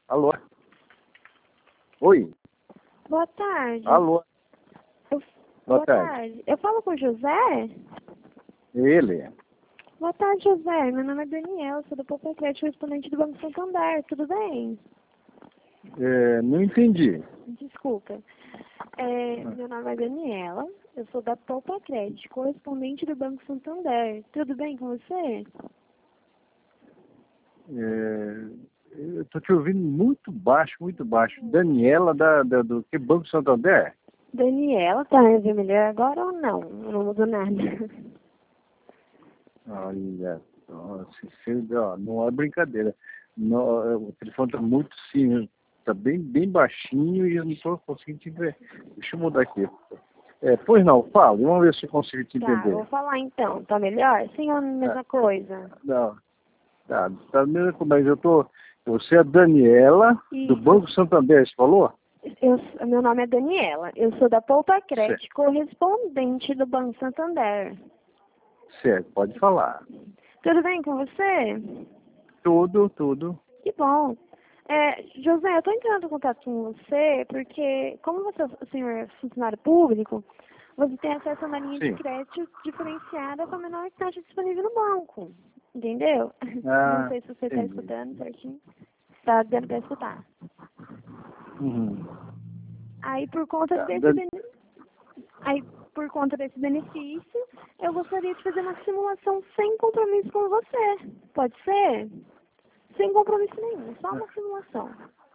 Alô? Oi? Boa tarde. Alô? Eu- Boa tarde. Eu falo com o José? Ele? Boa tarde, José. Meu nome é Daniel, sou do Poupa Crédito, correspondente do Banco Santander. Tudo bem? Não entendi. Desculpa. Meu nome é Daniela, eu sou da Poupa Crédito, correspondente do Banco Santander. Tudo bem com você? Eu estou te ouvindo muito baixo, muito baixo. Daniela do que Banco Santander? Daniela, tá me ouvindo melhor agora ou não? Não mudou nada. Olha, nossa, não é brincadeira. O telefone está muito sim, está bem baixinho e eu não estou conseguindo te ver. Deixa eu mudar aqui. Pois não, fala, vamos ver se eu consigo te Tá, entender. vou falar então. Tá melhor? Sim ou a mesma coisa? Não, tá mesmo, mas você é a Daniela do Isso. Banco Santander, você falou? Meu nome é Daniela, eu sou da Poupa Crédito, Certo, correspondente do Banco Santander. certo, pode falar. Tudo bem com você? Tudo. Que bom. José, eu estou entrando em contato com você porque, como você, o senhor é funcionário público, você tem acesso a uma linha de Sim. crédito diferenciada com a menor taxa disponível no banco. Entendeu? Não Ah, sei se você está entendi. escutando certinho. Está dando para escutar. Uhum. Aí, por conta Tá, desse Aí, por conta desse benefício, eu gostaria de fazer uma simulação sem compromisso com você. Pode ser? Sem compromisso nenhum, só uma simulação.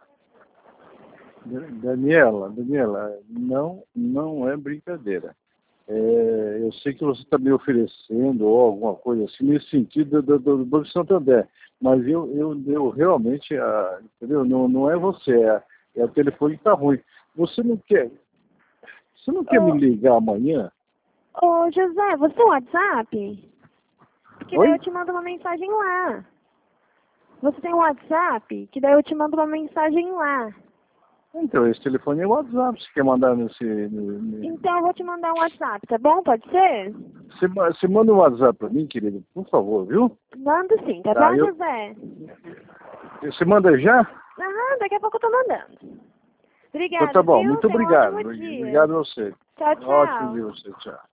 Daniela, não é brincadeira. Eu sei que você está me oferecendo ou alguma coisa assim nesse sentido do Banco Santander, mas eu realmente, entendeu? Não é você, é o telefone que está ruim. Você não quer me Ô, ligar amanhã? ô, José, você tem WhatsApp? Que daí eu Oi? te mando uma mensagem lá. Você tem um WhatsApp? Que daí eu te mando uma mensagem lá. Então, esse telefone é o WhatsApp, você quer mandar nesse... Então eu vou te mandar um WhatsApp, tá bom? Pode ser? Você manda um WhatsApp para mim, querido, por favor, viu? Mando sim, tá Tá, bom, José? você manda já? Aham, daqui a pouco eu tô mandando. Então tá Obrigada, bom, viu? muito Tenha um obrigado. ótimo dia. Obrigado a você. Tchau, Ótimo tchau. dia a você, tchau.